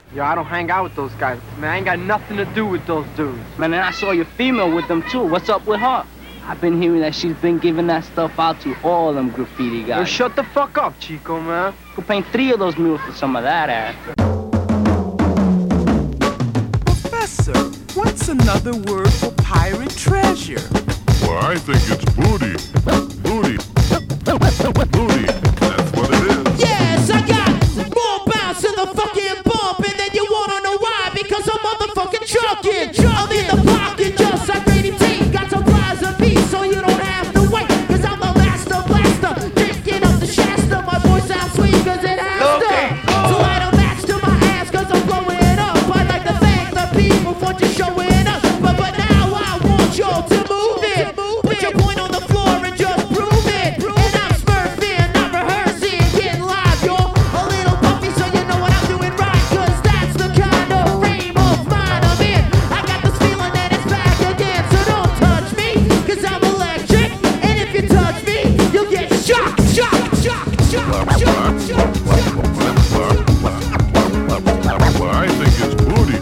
Yo, I don't hang out with those guys. Man, I ain't got nothing to do with those dudes. Man, and I saw your female with them too. What's up with her? I've been hearing that she's been giving that stuff out to all them graffiti guys. Yo, shut the fuck up, Chico, man. Could paint 3 of those mules for some of that ass. Professor, what's another word for pirate treasure? Well, I think it's booty. Booty. Booty. That's what it is. Yes, I got more bounce in the fucking bump, and then you wanna know why? Because I'm motherfucking drunken. I'm in the pocket just like Brady T. Got surprise of me, so you don't have to wait. Cause I'm the master blaster, drinking up the Shasta. My voice sounds sweet cause it has to. So I don't match to my ass cause I'm blowing up. I like to thank the people for just showing up. But now I want y'all to move it. Put your point on the floor and just prove it. And I'm smurfing, not rehearsing, getting live, y'all. A little bumpy so you know what I'm doing right. Cause that's the kind of frame of mind I'm in. I got this feeling that it's back again. So don't touch me, cause I'm electric. And if you touch me, you'll get shocked, shocked, shocked, shocked, shocked, shocked. Well, I think it's booty.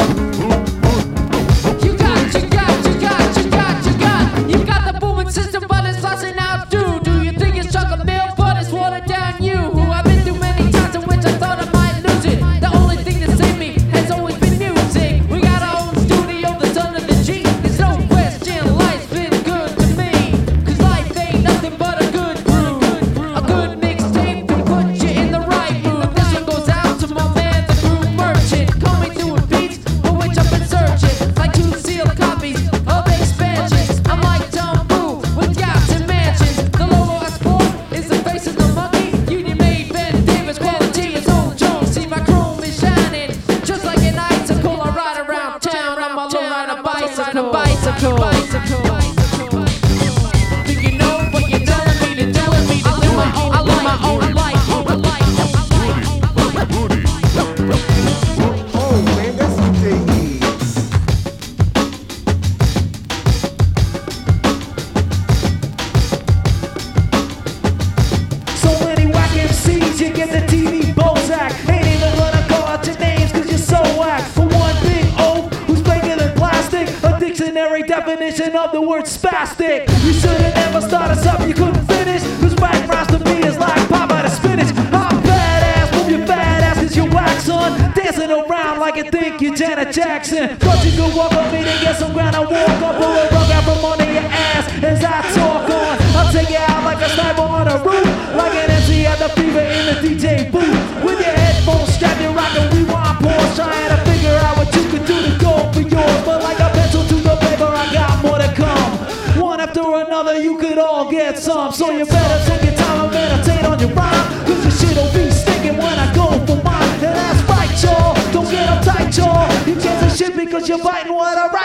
You got the booming system, but it's tossing out too. Do you think it's chocolate milk, but it's watered down you? Who I've been through many times in which I thought I might lose it. The only thing that saved me has always been music. We got our own studio that's under the G. There's no question, life's been good to me. Cause life ain't nothing but a good brew. A good mixtape can put you in the right mood. This one goes out to my man, the groove merchant. Coming through with beats for which I've been searching. Like 2 sealed copies of expansions. I'm like Tom Boo with yachts and mansions. The logo I sport is the face of the monkey. Union made Ben Davis, quality is old Jones. See my chrome is shining just like an icicle. I ride around town, I'm a low rider bicycle. Think you know what you're telling me to do? I live my own life. Booty. Oh man, that's what they is. So many whack MCs, you get the TV Bozak. Ain't even gonna call out your names cause you're so whack. For one big O who's bigger than plastic, a dictionary definition of the word spastic. You should've never started something you couldn't finish. Cause whack rhymes to me is like pop out of spinach. I'm badass, move your fat ass cause you're whack, son. Dancing around like you think you're Janet Jackson. Thought you could walk up me to get some ground. I walk up, pull a rug out from under your ass as I talk on. I'll take you out like a sniper on a roof, like an MC at the fever in the DJ booth. With your headphones strapped, you're rockin' rewind pause, trying to figure out what you could do to go for yours. But like a pencil to the paper, I got more to come. One after another, you could all get some. So you better take your time and meditate on your rhyme, cause your shit'll be stinking when I go for mine. And that's right, y'all. Don't get uptight, y'all. You can't say shit because you're biting what I write.